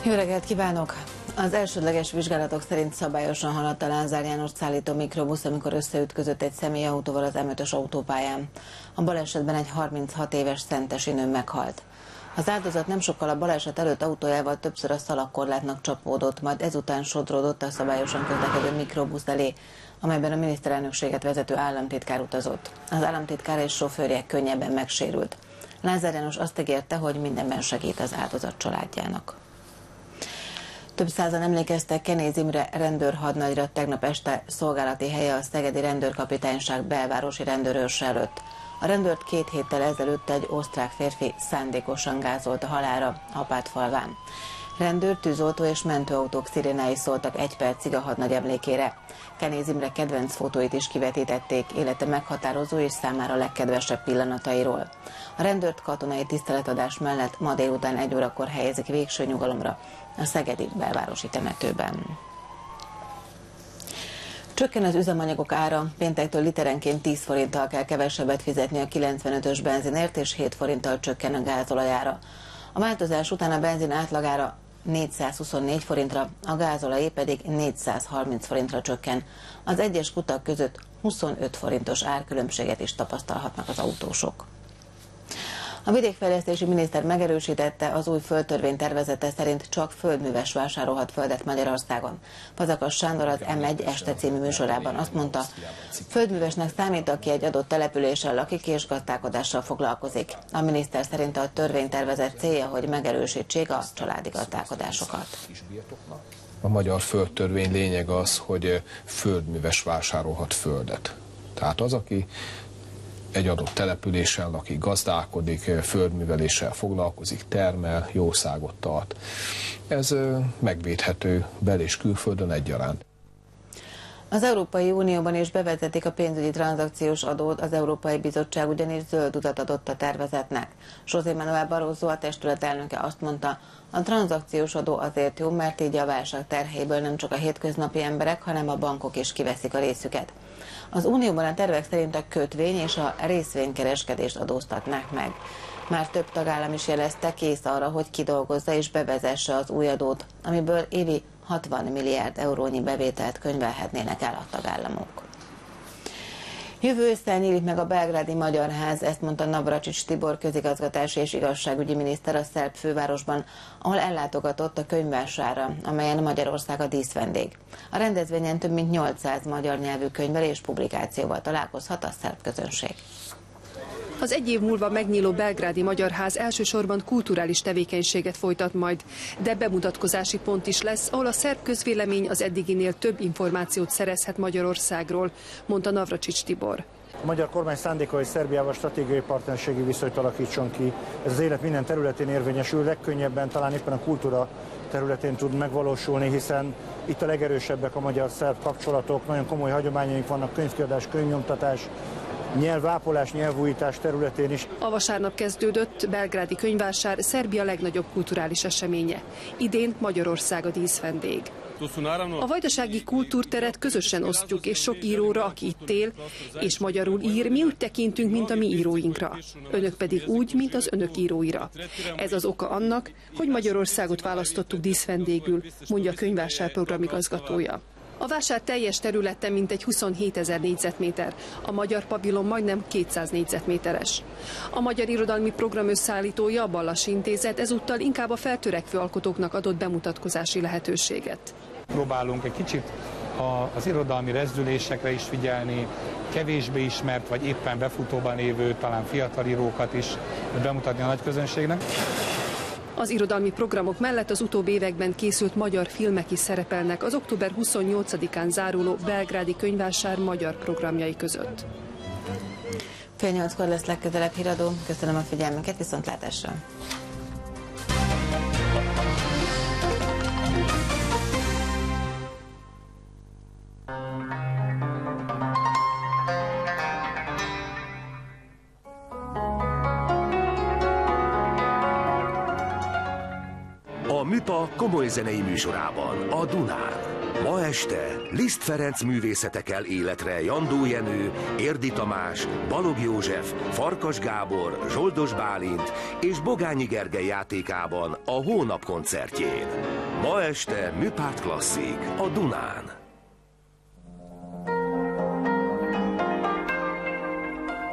Jó reggelt kívánok! Az elsődleges vizsgálatok szerint szabályosan haladt a Lázár Jánost szállító mikrobusz, amikor összeütközött egy személyautóval az M5-ös autópályán. A balesetben egy 36 éves szentesi nő meghalt. Az áldozat nem sokkal a baleset előtt autójával többször a szalagkorlátnak csapódott, majd ezután sodródott a szabályosan közlekedő mikrobusz elé, amelyben a miniszterelnökséget vezető államtitkár utazott. Az államtitkár és sofőrje könnyebben megsérült. Lázár János azt ígérte, hogy mindenben segít az áldozat családjának. Több százan emlékeztek Kenéz Imre rendőrhadnagyra tegnap este szolgálati helye a szegedi rendőrkapitányság belvárosi rendőrőrse előtt. A rendőrt 2 héttel ezelőtt egy osztrák férfi szándékosan gázolta halálra Apátfalván. Rendőr, tűzoltó és mentőautók szirénái szóltak 1 percig a hadnagy emlékére. Kenéz Imre kedvenc fotóit is kivetítették, élete meghatározó és számára legkedvesebb pillanatairól. A rendőrt katonai tiszteletadás mellett ma délután 1 órakor helyezik végső nyugalomra a szegedi belvárosi temetőben. Csökken az üzemanyagok ára, péntektől literenként 10 forinttal kell kevesebbet fizetni a 95-ös benzinért, és 7 forinttal csökken a gázolajára. A változás után a benzin átlagára 424 forintra, a gázolajé pedig 430 forintra csökken. Az egyes kutak között 25 forintos árkülönbséget is tapasztalhatnak az autósok. A vidékfejlesztési miniszter megerősítette, az új földtörvény tervezete szerint csak földműves vásárolhat földet Magyarországon. Fazakas Sándor az M1 este című műsorában azt mondta, földművesnek számít, aki egy adott településen lakik és gazdálkodással foglalkozik. A miniszter szerint a törvénytervezet célja, hogy megerősítsék a családi gazdálkodásokat. A magyar földtörvény lényeg az, hogy földműves vásárolhat földet. Tehát az, aki egy adott településen lakik, gazdálkodik, földműveléssel foglalkozik, termel, jószágot tart. Ez megvédhető bel- és külföldön egyaránt. Az Európai Unióban is bevezetik a pénzügyi tranzakciós adót, az Európai Bizottság ugyanis zöld utat adott a tervezetnek. José Manuel Barroso, a testület elnöke azt mondta, a tranzakciós adó azért jó, mert így a válság terhéből nem csak a hétköznapi emberek, hanem a bankok is kiveszik a részüket. Az Unióban a tervek szerint a kötvény és a részvénykereskedést adóztatnák meg. Már több tagállam is jelezte, kész arra, hogy kidolgozza és bevezesse az új adót, amiből évi 60 milliárd eurónyi bevételt könyvelhetnének el a tagállamok. Jövő ősszel nyílik meg a belgrádi Magyar Ház, ezt mondta Navracsics Tibor közigazgatási és igazságügyi miniszter a szerb fővárosban, ahol ellátogatott a könyvvására, amelyen Magyarország a díszvendég. A rendezvényen több mint 800 magyar nyelvű könyvvel és publikációval találkozhat a szerb közönség. Az 1 év múlva megnyíló belgrádi Magyar Ház elsősorban kulturális tevékenységet folytat majd, de bemutatkozási pont is lesz, ahol a szerb közvélemény az eddiginél több információt szerezhet Magyarországról, mondta Navracsics Tibor. A magyar kormány szándéka, hogy Szerbiával stratégiai partnerségi viszonyt alakítson ki. Ez az élet minden területén érvényesül, legkönnyebben talán éppen a kultúra területén tud megvalósulni, hiszen itt a legerősebbek a magyar-szerb kapcsolatok, nagyon komoly hagyományaink vannak, könyvkiadás, könyvnyomtatás, nyelvápolás, nyelvújítás területén is. A vasárnap kezdődött belgrádi könyvvásár Szerbia legnagyobb kulturális eseménye. Idén Magyarország a díszvendég. A vajdasági kultúrteret közösen osztjuk, és sok íróra, aki itt él, és magyarul ír, mi úgy tekintünk, mint a mi íróinkra. Önök pedig úgy, mint az önök íróira. Ez az oka annak, hogy Magyarországot választottuk díszvendégül, mondja a könyvvásár programigazgatója. A vásár teljes területe mintegy 27 000 négyzetméter, a magyar pavilon majdnem 200 négyzetméteres. A Magyar Irodalmi Program összeállítója, a Ballassi Intézet ezúttal inkább a feltörekvő alkotóknak adott bemutatkozási lehetőséget. Próbálunk egy kicsit az irodalmi rezdülésekre is figyelni, kevésbé ismert vagy éppen befutóban lévő, talán fiatal írókat is bemutatni a nagy közönségnek. Az irodalmi programok mellett az utóbbi években készült magyar filmek is szerepelnek az október 28-án záruló belgrádi könyvvásár magyar programjai között. Fél 8-kor lesz legközelebb híradó. Köszönöm a figyelmüket, viszontlátásra! A MÜPA komoly zenei műsorában, a Dunán. Ma este Liszt Ferenc művészetekkel életre Jandó Jenő, Érdi Tamás, Balogh József, Farkas Gábor, Zsoldos Bálint és Bogányi Gergely játékában a Hónap koncertjén. Ma este Műpárt Klasszik a Dunán.